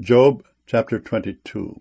Job chapter 22.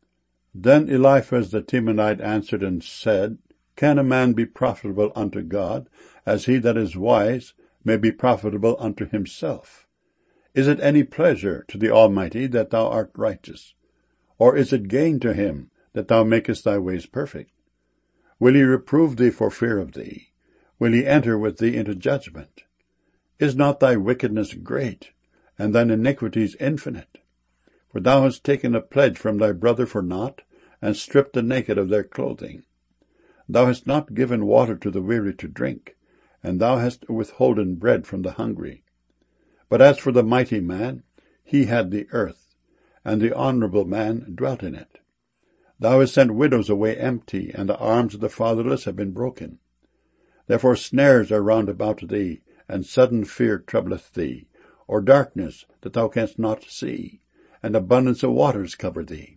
Then Eliphaz the Temanite answered and said, Can a man be profitable unto God, as he that is wise may be profitable unto himself? Is it any pleasure to the Almighty that thou art righteous? Or is it gain to him that thou makest thy ways perfect? Will he reprove thee for fear of thee? Will he enter with thee into judgment? Is not thy wickedness great, and thine iniquities infinite? For thou hast taken a pledge from thy brother for naught, and stripped the naked of their clothing. Thou hast not given water to the weary to drink, and thou hast withholden bread from the hungry. But as for the mighty man, he had the earth, and the honorable man dwelt in it. Thou hast sent widows away empty, and the arms of the fatherless have been broken. Therefore snares are round about thee, and sudden fear troubleth thee, or darkness that thou canst not see, and abundance of waters cover thee.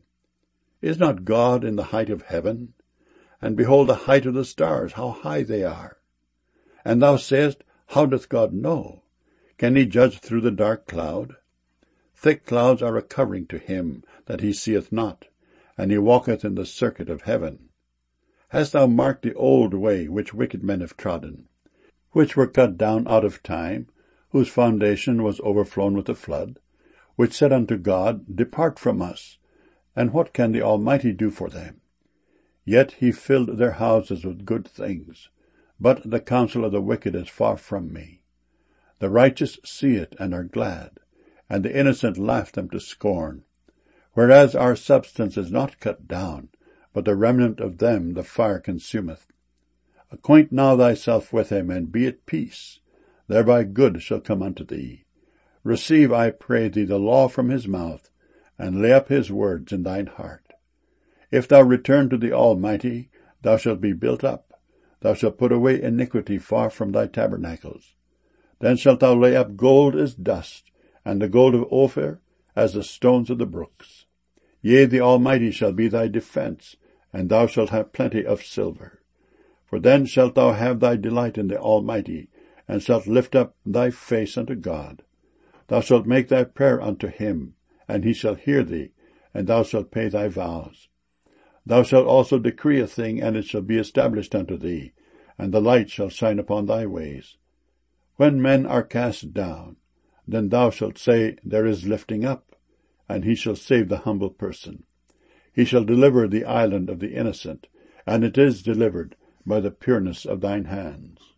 Is not God in the height of heaven? And behold the height of the stars, how high they are. And thou sayest, How doth God know? Can he judge through the dark cloud? Thick clouds are a covering to him that he seeth not, and he walketh in the circuit of heaven. Hast thou marked the old way which wicked men have trodden, which were cut down out of time, whose foundation was overflown with the flood, which said unto God, Depart from us, and what can the Almighty do for them? Yet he filled their houses with good things, but the counsel of the wicked is far from me. The righteous see it and are glad, and the innocent laugh them to scorn. Whereas our substance is not cut down, but the remnant of them the fire consumeth. Acquaint now thyself with him, and be at peace. Thereby good shall come unto thee. Receive, I pray thee, the law from his mouth, and lay up his words in thine heart. If thou return to the Almighty, thou shalt be built up. Thou shalt put away iniquity far from thy tabernacles. Then shalt thou lay up gold as dust, and the gold of Ophir as the stones of the brooks. Yea, the Almighty shall be thy defense, and thou shalt have plenty of silver. For then shalt thou have thy delight in the Almighty, and shalt lift up thy face unto God. Thou shalt make thy prayer unto him, and he shall hear thee, and thou shalt pay thy vows. Thou shalt also decree a thing, and it shall be established unto thee, and the light shall shine upon thy ways. When men are cast down, then thou shalt say, There is lifting up, and he shall save the humble person. He shall deliver the island of the innocent, and it is delivered by the pureness of thine hands.